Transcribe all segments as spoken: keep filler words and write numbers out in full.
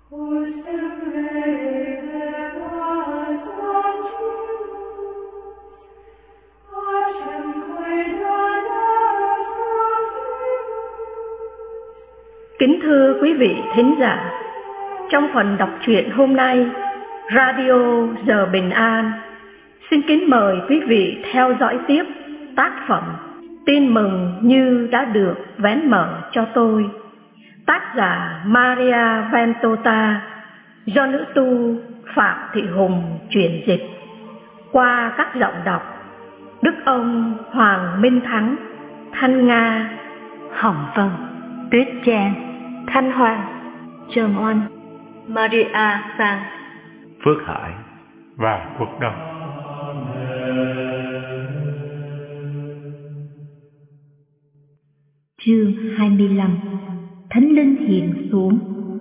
Kính thưa quý vị thính giả, trong phần đọc truyện hôm nay, Radio Giờ Bình An xin kính mời quý vị theo dõi tiếp tác phẩm Tin Mừng Như Đã Được Vén Mở Cho Tôi, tác giả Maria Ventota, do nữ tu Phạm Thị Hùng chuyển dịch, qua các giọng đọc Đức Ông Hoàng Minh Thắng, Thanh Nga, Hồng Vân, Tuyết Trang, Thanh Hoàng, Trần Oanh, Maria Sang, Phước Hải và Quốc Đông. Chương hai mươi lăm. Thánh Linh hiện xuống.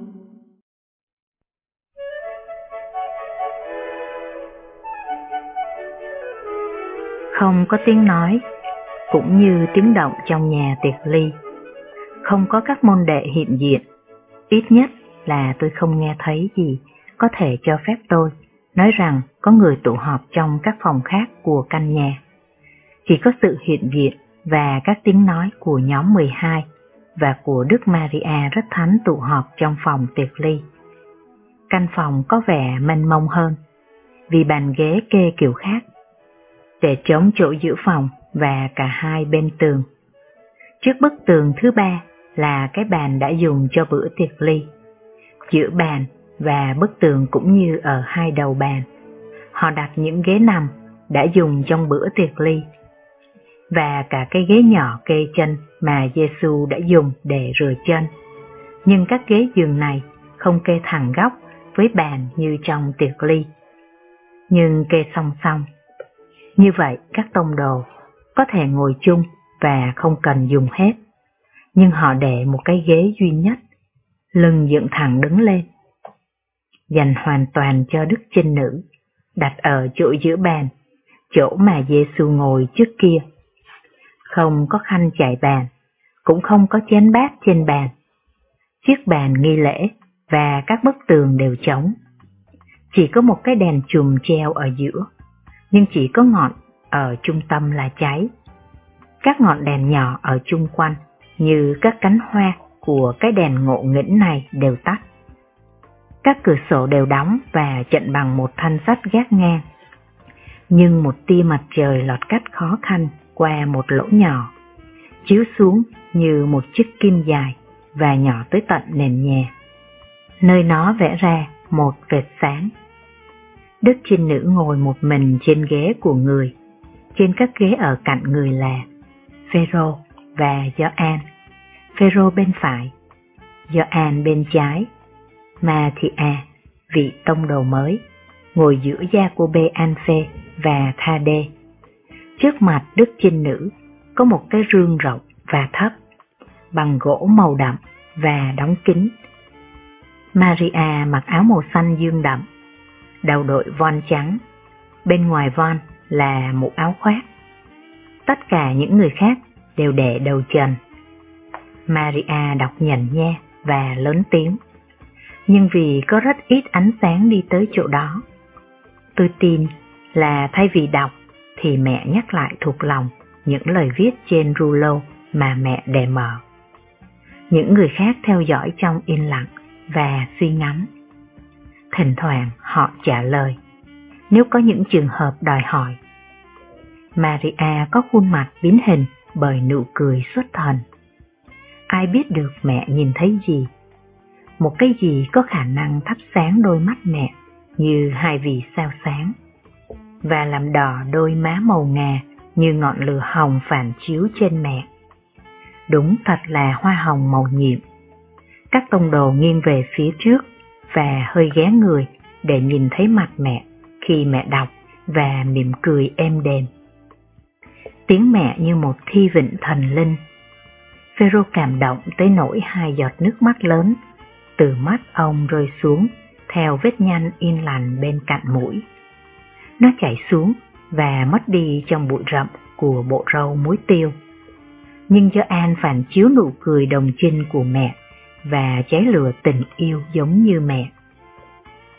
Không có tiếng nói, cũng như tiếng động trong nhà tiệc ly. Không có các môn đệ hiện diện, ít nhất là tôi không nghe thấy gì có thể cho phép tôi nói rằng có người tụ họp trong các phòng khác của căn nhà. Chỉ có sự hiện diện và các tiếng nói của nhóm mười hai và của Đức Maria rất thánh tụ họp trong phòng tiệc ly. Căn phòng có vẻ mênh mông hơn, vì bàn ghế kê kiểu khác, để trống chỗ giữa phòng và cả hai bên tường. Trước bức tường thứ ba là cái bàn đã dùng cho bữa tiệc ly. Giữa bàn và bức tường cũng như ở hai đầu bàn, họ đặt những ghế nằm đã dùng trong bữa tiệc ly, và cả cái ghế nhỏ kê chân mà Giêsu đã dùng để rửa chân. Nhưng các ghế giường này không kê thẳng góc với bàn như trong tiệc ly, nhưng kê song song. Như vậy các tông đồ có thể ngồi chung và không cần dùng hết, nhưng họ để một cái ghế duy nhất, lưng dựng thẳng đứng lên, dành hoàn toàn cho Đức Trinh Nữ, đặt ở chỗ giữa bàn, chỗ mà Giêsu ngồi trước kia. Không có khăn trải bàn, cũng không có chén bát trên bàn. Chiếc bàn nghi lễ và các bức tường đều trống. Chỉ có một cái đèn chùm treo ở giữa, nhưng chỉ có ngọn ở trung tâm là cháy. Các ngọn đèn nhỏ ở chung quanh, như các cánh hoa của cái đèn ngộ nghĩnh này, đều tắt. Các cửa sổ đều đóng và chặn bằng một thanh sắt gác ngang, nhưng một tia mặt trời lọt cắt khó khăn qua một lỗ nhỏ, chiếu xuống như một chiếc kim dài và nhỏ tới tận nền nhà, nơi nó vẽ ra một vệt sáng. Đức Trinh Nữ ngồi một mình trên ghế của người. Trên các ghế ở cạnh người là Phêrô và Gioan. Phêrô bên phải, Gioan bên trái. Mathia, vị tông đồ mới, ngồi giữa Giacôbê, Alphê và Thadê. Trước mặt Đức Trinh Nữ có một cái rương rộng và thấp, bằng gỗ màu đậm và đóng kín. Maria mặc áo màu xanh dương đậm, đầu đội voan trắng, bên ngoài voan là một áo khoác. Tất cả những người khác đều để đầu trần. Maria đọc nhẩn nha và lớn tiếng, nhưng vì có rất ít ánh sáng đi tới chỗ đó, tôi tin là thay vì đọc thì mẹ nhắc lại thuộc lòng những lời viết trên rulo mà mẹ để mở. Những người khác theo dõi trong yên lặng và suy ngẫm. Thỉnh thoảng họ trả lời nếu có những trường hợp đòi hỏi. Maria có khuôn mặt biến hình bởi nụ cười xuất thần. Ai biết được mẹ nhìn thấy gì? Một cái gì có khả năng thắp sáng đôi mắt mẹ như hai vì sao sáng, và làm đỏ đôi má màu ngà như ngọn lửa hồng phản chiếu trên mẹ. Đúng thật là hoa hồng màu nhiệm. Các tông đồ nghiêng về phía trước và hơi ghé người để nhìn thấy mặt mẹ khi mẹ đọc và mỉm cười êm đềm. Tiếng mẹ như một thi vịnh thần linh. Phêrô cảm động tới nỗi hai giọt nước mắt lớn từ mắt ông rơi xuống theo vết nhăn in lành bên cạnh mũi. Nó chảy xuống và mất đi trong bụi rậm của bộ râu muối tiêu. Nhưng Gioan phản chiếu nụ cười đồng trinh của mẹ và cháy lửa tình yêu giống như mẹ.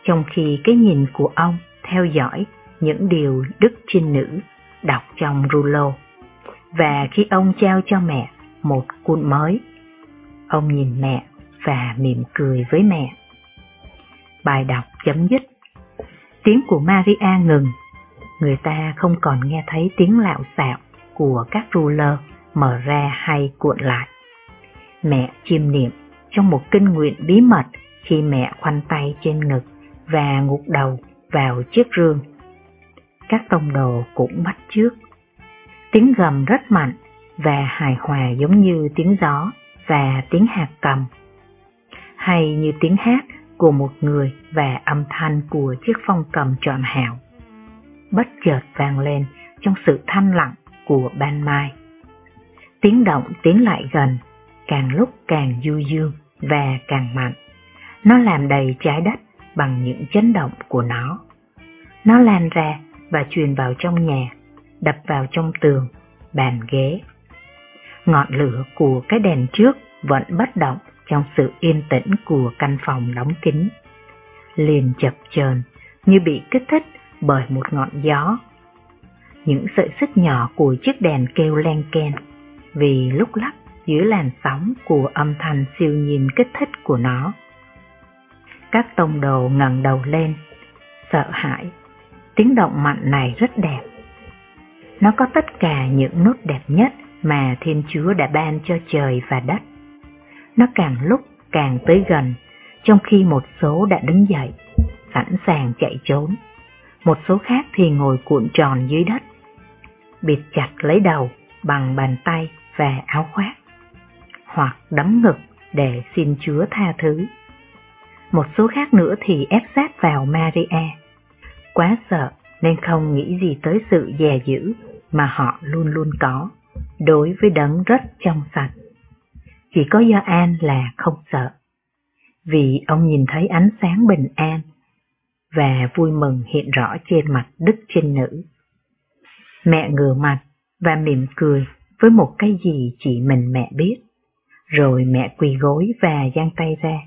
trong khi cái nhìn của ông theo dõi những điều đức trinh nữ đọc trong rulo. Và khi ông trao cho mẹ một cuốn mới, ông nhìn mẹ và mỉm cười với mẹ. Bài đọc chấm dứt. Tiếng của Maria ngừng. Người ta không còn nghe thấy tiếng lạo xạo của các ruler mở ra hay cuộn lại. Mẹ chiêm niệm trong một kinh nguyện bí mật khi mẹ khoanh tay trên ngực và ngục đầu vào chiếc rương. Các tông đồ cũng bắt chước. Tiếng gầm rất mạnh và hài hòa giống như tiếng gió và tiếng hạt cầm, hay như tiếng hát của một người và âm thanh của chiếc phong cầm trọn hảo, bất chợt vang lên trong sự thanh lặng của ban mai. Tiếng động tiến lại gần, càng lúc càng du dương và càng mạnh. Nó làm đầy trái đất bằng những chấn động của nó. Nó lan ra và truyền vào trong nhà, đập vào trong tường, bàn ghế. Ngọn lửa của cái đèn trước vẫn bất động trong sự yên tĩnh của căn phòng đóng kín, liền chập chờn như bị kích thích bởi một ngọn gió. Những sợi xích nhỏ của chiếc đèn kêu len ken vì lúc lắc dưới làn sóng của âm thanh siêu nhiên kích thích của nó. Các tông đồ ngẩng đầu lên, sợ hãi. Tiếng động mạnh này rất đẹp. Nó có tất cả những nốt đẹp nhất mà Thiên Chúa đã ban cho trời và đất. Nó càng lúc càng tới gần, trong khi một số đã đứng dậy, sẵn sàng chạy trốn. Một số khác thì ngồi cuộn tròn dưới đất, bịt chặt lấy đầu bằng bàn tay và áo khoác, hoặc đấm ngực để xin Chúa tha thứ. Một số khác nữa thì ép sát vào Maria, quá sợ nên không nghĩ gì tới sự dè dữ mà họ luôn luôn có đối với đấng rất trong sạch. Chỉ có Gioan là không sợ, vì ông nhìn thấy ánh sáng bình an và vui mừng hiện rõ trên mặt đức trinh nữ. Mẹ ngửa mặt và mỉm cười với một cái gì chỉ mình mẹ biết, rồi mẹ quỳ gối và giang tay ra.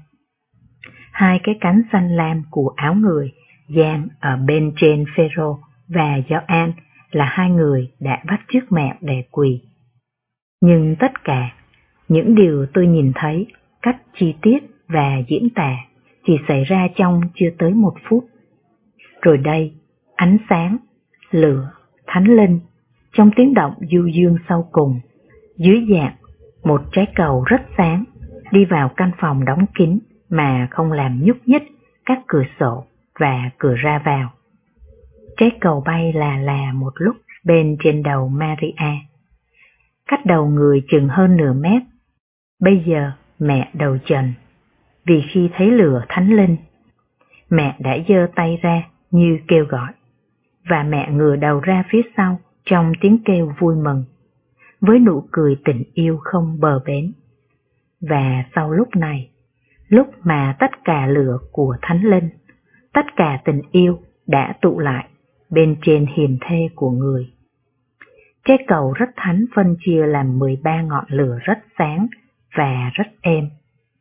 Hai cái cánh xanh lam của áo người dang ở bên trên Phêrô và Gioan là hai người đã bắt chước mẹ để quỳ. Nhưng tất cả những điều tôi nhìn thấy, cách chi tiết và diễn tả chỉ xảy ra trong chưa tới một phút. Rồi đây, ánh sáng, lửa, thánh linh, trong tiếng động du dương sau cùng, dưới dạng một trái cầu rất sáng, đi vào căn phòng đóng kín mà không làm nhúc nhích các cửa sổ và cửa ra vào. Trái cầu bay là là một lúc bên trên đầu Maria, cách đầu người chừng hơn nửa mét. Bây giờ mẹ đầu trần, vì khi thấy lửa thánh linh, mẹ đã giơ tay ra như kêu gọi, và mẹ ngửa đầu ra phía sau trong tiếng kêu vui mừng, với nụ cười tình yêu không bờ bến. Và sau lúc này, lúc mà tất cả lửa của thánh linh, tất cả tình yêu đã tụ lại bên trên hiền thê của người, trái cầu rất thánh phân chia làm mười ba ngọn lửa rất sáng và rất êm.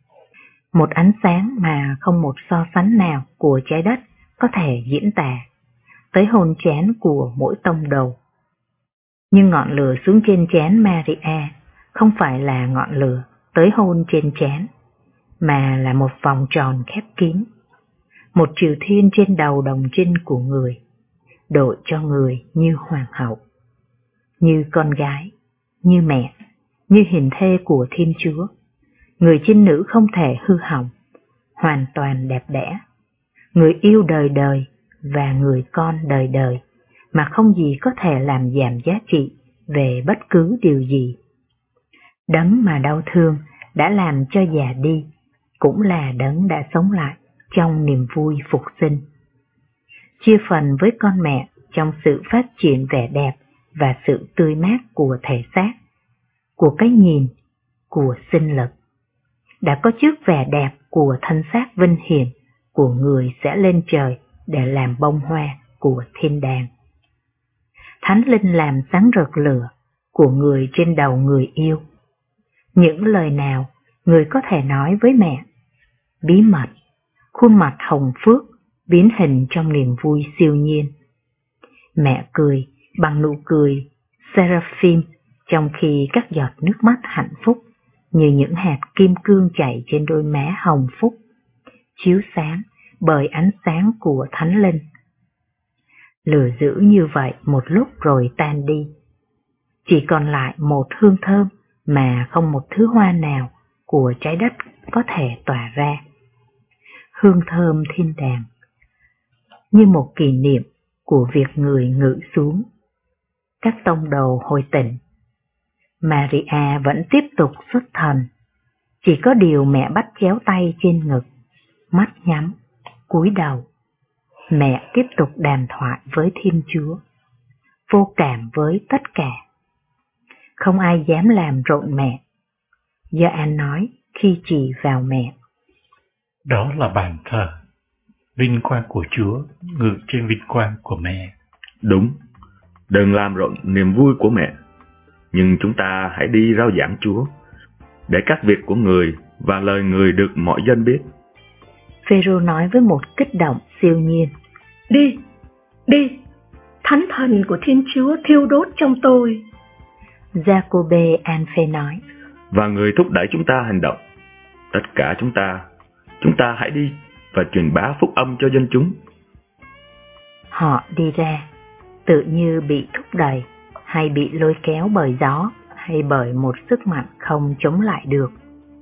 Một ánh sáng mà không một so sánh nào của trái đất có thể diễn tả, tới hôn chén của mỗi tông đồ. Nhưng ngọn lửa xuống trên trán Maria không phải là ngọn lửa tới hôn trên trán, mà là một vòng tròn khép kín, một triều thiên trên đầu đồng trinh của người, đội cho người như hoàng hậu, như con gái, như mẹ, như hiền thê của Thiên Chúa. Người trinh nữ không thể hư hỏng, hoàn toàn đẹp đẽ, người yêu đời đời và người con đời đời, mà không gì có thể làm giảm giá trị về bất cứ điều gì. Đấng mà đau thương đã làm cho già đi, cũng là đấng đã sống lại trong niềm vui phục sinh. Chia phần với con mẹ trong sự phát triển vẻ đẹp và sự tươi mát của thể xác, của cái nhìn, của sinh lực. Đã có trước vẻ đẹp của thân xác vinh hiển của người sẽ lên trời để làm bông hoa của thiên đàng. Thánh linh làm sáng rực lửa của người trên đầu người yêu. Những lời nào người có thể nói với mẹ? Bí mật, khuôn mặt hồng phước biến hình trong niềm vui siêu nhiên. Mẹ cười bằng nụ cười seraphim, trong khi các giọt nước mắt hạnh phúc như những hạt kim cương chảy trên đôi má hồng phúc, chiếu sáng bởi ánh sáng của Thánh Linh. Lửa giữ như vậy một lúc rồi tan đi, chỉ còn lại một hương thơm mà không một thứ hoa nào của trái đất có thể tỏa ra. Hương thơm thiên đàng, như một kỷ niệm của việc người ngự xuống. Các tông đồ hồi tỉnh. Maria vẫn tiếp tục xuất thần, chỉ có điều mẹ bắt chéo tay trên ngực, mắt nhắm, cúi đầu. Mẹ tiếp tục đàm thoại với Thiên Chúa, vô cảm với tất cả. Không ai dám làm rộn mẹ. Gioan nói khi chỉ vào mẹ. Đó là bàn thờ, vinh quang của Chúa ngự trên vinh quang của mẹ. Đúng, đừng làm rộn niềm vui của mẹ, nhưng chúng ta hãy đi rao giảng Chúa, để các việc của người và lời người được mọi dân biết. Phêrô nói với một kích động siêu nhiên. Đi, đi, thánh thần của Thiên Chúa thiêu đốt trong tôi. Giacôbê An-phê nói. Và người thúc đẩy chúng ta hành động. Tất cả chúng ta, chúng ta hãy đi và truyền bá phúc âm cho dân chúng. Họ đi ra, tự như bị thúc đẩy, hay bị lôi kéo bởi gió, hay bởi một sức mạnh không chống lại được.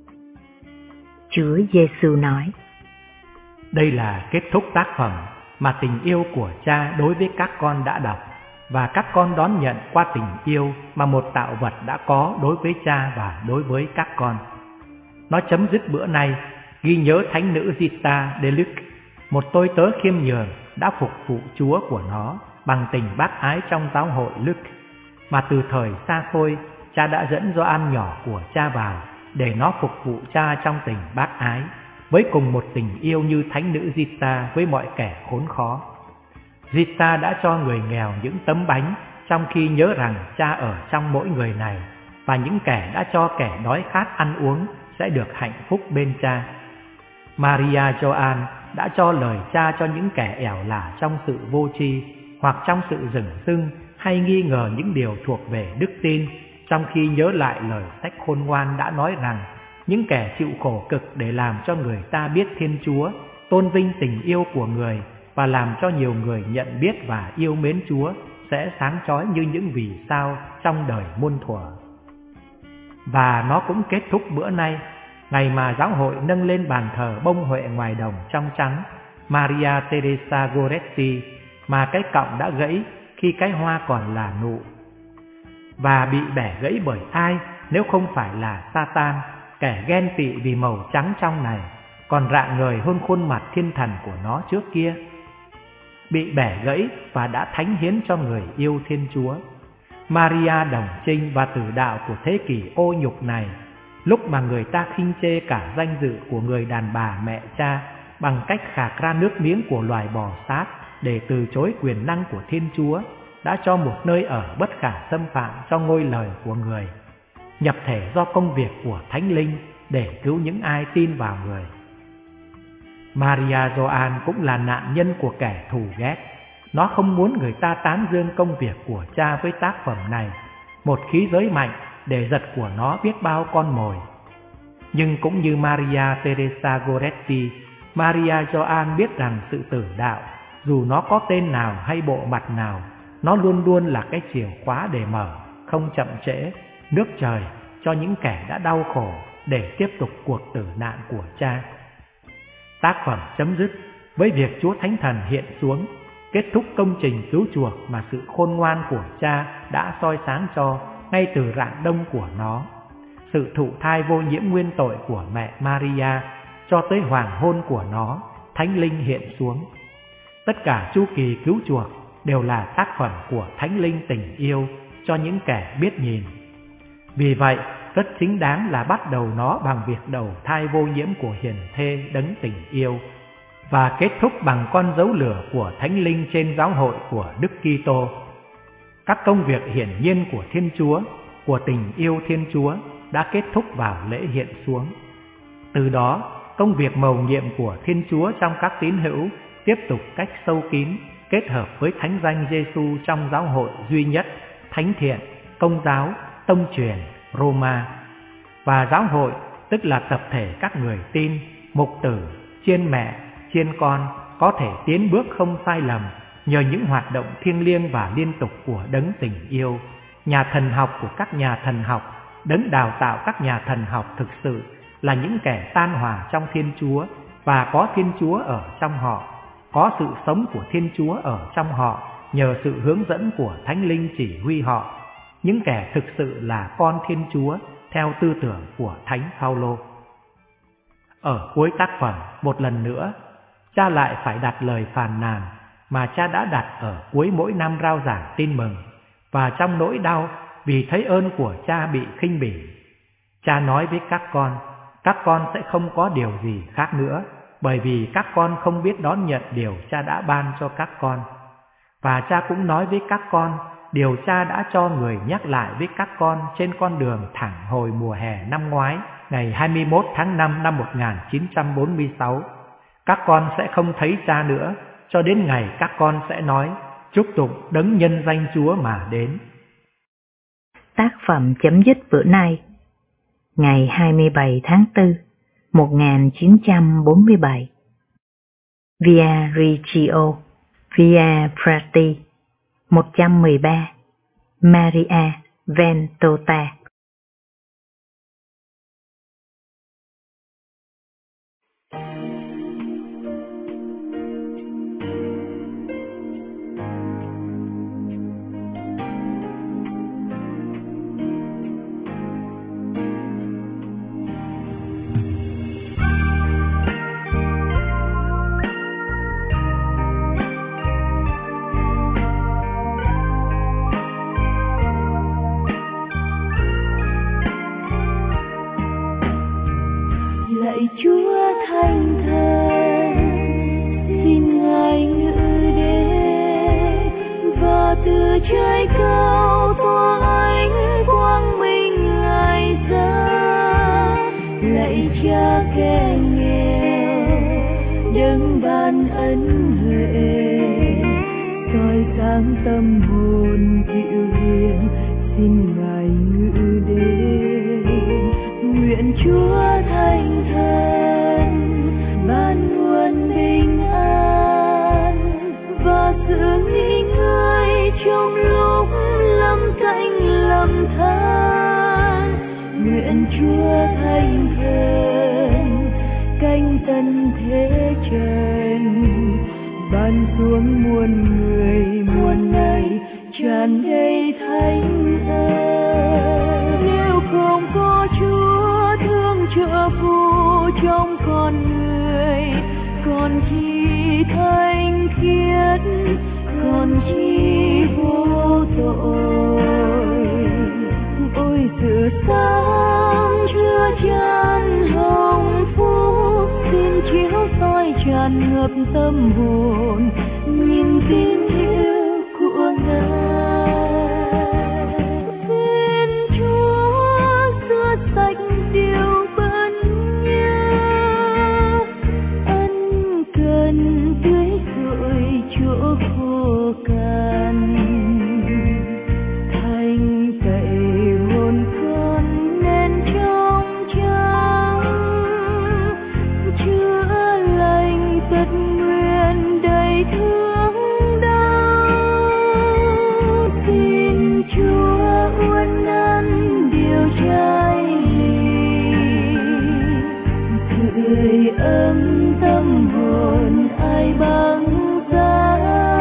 Chúa Giêsu nói. Đây là kết thúc tác phẩm mà tình yêu của Cha đối với các con đã đọc, và các con đón nhận qua tình yêu mà một tạo vật đã có đối với Cha và đối với các con. Nó chấm dứt bữa nay ghi nhớ thánh nữ Zita de Luc, một tôi tớ khiêm nhường đã phục vụ Chúa của nó bằng tình bác ái trong giáo hội Luc, mà từ thời xa xôi Cha đã dẫn Gioan nhỏ của Cha vào để nó phục vụ Cha trong tình bác ái, với cùng một tình yêu như thánh nữ Zita với mọi kẻ khốn khó. Zita đã cho người nghèo những tấm bánh, trong khi nhớ rằng Cha ở trong mỗi người này, và những kẻ đã cho kẻ đói khát ăn uống sẽ được hạnh phúc bên Cha. Maria Gioan đã cho lời Cha cho những kẻ ẻo lả trong sự vô tri, hoặc trong sự dửng dưng hay nghi ngờ những điều thuộc về đức tin, trong khi nhớ lại lời sách khôn ngoan đã nói rằng những kẻ chịu khổ cực để làm cho người ta biết Thiên Chúa, tôn vinh tình yêu của người và làm cho nhiều người nhận biết và yêu mến Chúa sẽ sáng chói như những vì sao trong đời muôn thuở. Và nó cũng kết thúc bữa nay, ngày mà giáo hội nâng lên bàn thờ bông huệ ngoài đồng trong trắng Maria Teresa Goretti, mà cái cọng đã gãy khi cái hoa còn là nụ. Và bị bẻ gãy bởi ai nếu không phải là Satan, kẻ ghen tị vì màu trắng trong này, còn rạng ngời hơn khuôn mặt thiên thần của nó trước kia. Bị bẻ gãy và đã thánh hiến cho người yêu Thiên Chúa. Maria đồng trinh và tử đạo của thế kỷ ô nhục này, lúc mà người ta khinh chê cả danh dự của người đàn bà mẹ Cha bằng cách khạc ra nước miếng của loài bò sát để từ chối quyền năng của Thiên Chúa, đã cho một nơi ở bất khả xâm phạm cho ngôi lời của người, nhập thể do công việc của Thánh Linh để cứu những ai tin vào người. Maria Gioan cũng là nạn nhân của kẻ thù ghét. Nó không muốn người ta tán dương công việc của Cha với tác phẩm này, một khí giới mạnh để giật của nó biết bao con mồi. Nhưng cũng như Maria Teresa Goretti, Maria Gioan biết rằng sự tử đạo, dù nó có tên nào hay bộ mặt nào, nó luôn luôn là cái chìa khóa để mở, không chậm trễ, nước trời cho những kẻ đã đau khổ để tiếp tục cuộc tử nạn của Cha. Tác phẩm chấm dứt với việc Chúa Thánh Thần hiện xuống, kết thúc công trình cứu chuộc mà sự khôn ngoan của Cha đã soi sáng cho ngay từ rạng đông của nó. Sự thụ thai vô nhiễm nguyên tội của mẹ Maria cho tới hoàng hôn của nó, Thánh Linh hiện xuống. Tất cả chu kỳ cứu chuộc đều là tác phẩm của Thánh Linh tình yêu cho những kẻ biết nhìn. Vì vậy, rất chính đáng là bắt đầu nó bằng việc đầu thai vô nhiễm của hiền thê đấng tình yêu, và kết thúc bằng con dấu lửa của Thánh Linh trên giáo hội của Đức Kitô. Các công việc hiển nhiên của Thiên Chúa, của tình yêu Thiên Chúa đã kết thúc vào lễ hiện xuống. Từ đó, công việc mầu nhiệm của Thiên Chúa trong các tín hữu tiếp tục cách sâu kín kết hợp với thánh danh Giêsu trong giáo hội duy nhất, thánh thiện, công giáo, tông truyền, Roma. Và giáo hội tức là tập thể các người tin, mục tử, chiên mẹ, chiên con có thể tiến bước không sai lầm nhờ những hoạt động thiêng liêng và liên tục của đấng tình yêu, nhà thần học của các nhà thần học. Đấng đào tạo các nhà thần học thực sự là những kẻ tan hòa trong Thiên Chúa và có Thiên Chúa ở trong họ, có sự sống của Thiên Chúa ở trong họ nhờ sự hướng dẫn của Thánh Linh chỉ huy họ, những kẻ thực sự là con Thiên Chúa theo tư tưởng của Thánh Phaolô. Ở cuối tác phẩm, một lần nữa, cha lại phải đặt lời phàn nàn mà cha đã đặt ở cuối mỗi năm rao giảng tin mừng, và trong nỗi đau vì thấy ơn của cha bị khinh bỉ. Cha nói với các con, các con sẽ không có điều gì khác nữa, bởi vì các con không biết đón nhận điều cha đã ban cho các con. Và cha cũng nói với các con, điều cha đã cho người nhắc lại với các con trên con đường thẳng hồi mùa hè năm ngoái, ngày hai mươi mốt tháng năm năm một nghìn chín trăm bốn mươi sáu. Các con sẽ không thấy cha nữa, cho đến ngày các con sẽ nói, chúc tụng đấng nhân danh Chúa mà đến. Tác phẩm chấm dứt bữa nay, ngày hai mươi bảy tháng tư, một nghìn chín trăm bốn mươi bảy. Via Reggio, Via Prati, một trăm mười ba, Maria Ventota. Lạy Chúa Thánh Thần, xin Ngài ngự đến và từ trời cao tỏa ánh quang minh Ngài ra. Lạy Cha kẻ nghèo, đấng ban ân huệ, soi sáng tâm hồn dịu hiền, xin Ngài ngự đến. Nguyện Chúa Thánh Thần ban nguồn bình an và sự nghỉ ngơi trong lúc lâm cảnh lầm than. Nguyện Chúa Thánh Thần canh tân thế trần ban xuống muôn người muôn này tràn đầy thánh ân. Nếu không có Chúa thương trợ phụ trong con người, còn chi thanh khiết, còn chi vô tội. Ôi sự sáng chưa chan hồng phúc, xin chiếu soi tràn ngập tâm hồn, nhìn tin yêu của Ngài. Xin Chúa xua sạch điều bẩn nhơ, ân cần tưới rội chỗ khô cằn, thanh tẩy hồn con nên trong trắng, chữa lành tật nguyện đầy thương đau. Xin Chúa uốn nắn điều trái lì, tưới ấm tâm hồn ai băng giá,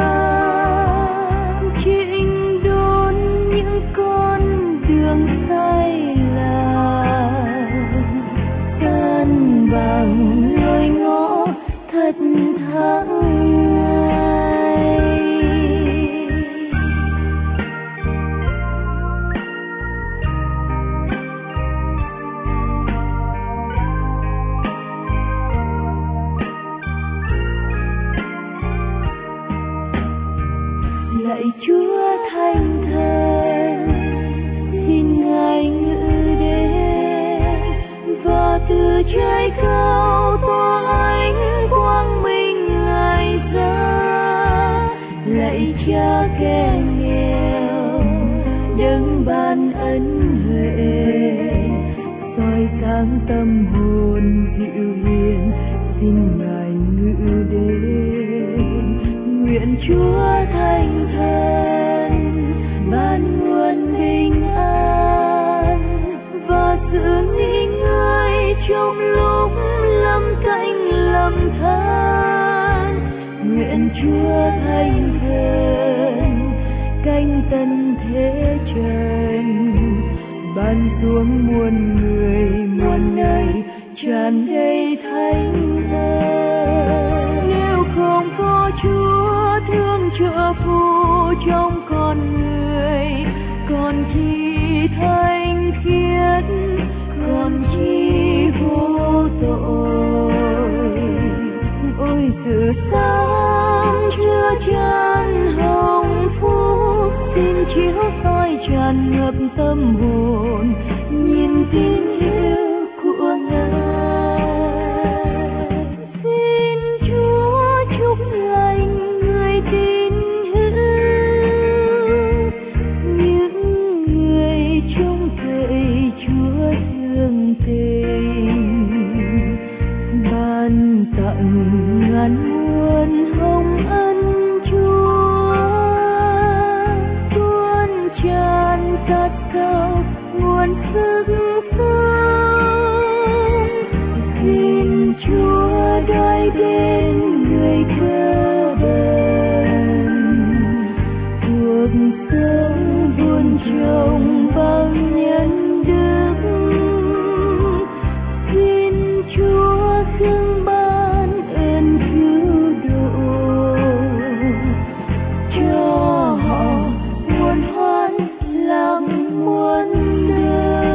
chỉnh đốn những con đường sai lầm, san bằng lối ngõ thật thà. Lạy Chúa Thánh Thần, xin Ngài ngự đến và từ trời cao tỏa ánh quang minh Ngài ra. cha kẻ nghèo, đấng ban ân huệ soi sáng tâm hồn dịu hiền, xin ngài ngự đến. Nguyện Chúa Thánh Thần ban nguồn bình an và sự nghỉ ngơi trong lúc lâm canh lâm than. Nguyện Chúa Thánh Thần canh tân thế trần, ban xuống muôn người muôn nơi tràn đầy thánh ơn. Nếu không có Chúa thương trợ phù trong con người, còn chi thanh khiết, còn chi vô tội. Ôi sự sáng chưa chan hồng phúc, xin chiếu soi tràn ngập tâm hồn nhìn tin yêu của Ngài. Xin Chúa chúc lành người tin hữu, những người trông cậy Chúa thương tình, ban tặng ngàn muôn hồng ân Chúa, tuôn tràn khát khao nguồn sức sống. Xin Chúa đói đến người cơ bần, cuộc sống buồn trông bằng nhân đức. Xin Chúa xưng ban ơn cứu độ cho họ muôn hoan lạc muôn đời.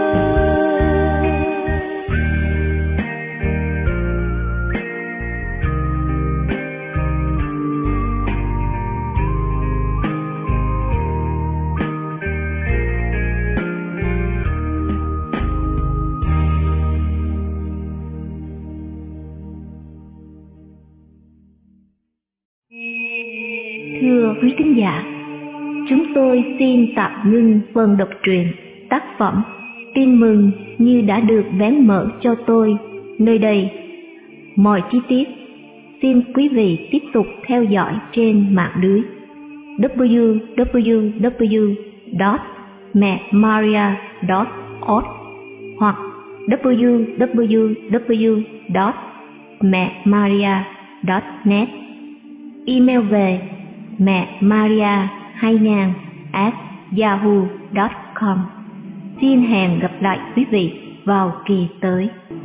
Thưa quý khán giả, chúng tôi xin tạm ngưng phần đọc truyện tác phẩm Tin mừng như đã được vén mở cho tôi nơi đây. Mọi chi tiết xin quý vị tiếp tục theo dõi trên mạng lưới w w w chấm mẹ maria chấm org hoặc w w w chấm mẹ maria chấm net. Email về mẹ maria hai nghìn at yahoo chấm com. Xin hẹn gặp lại quý vị vào kỳ tới.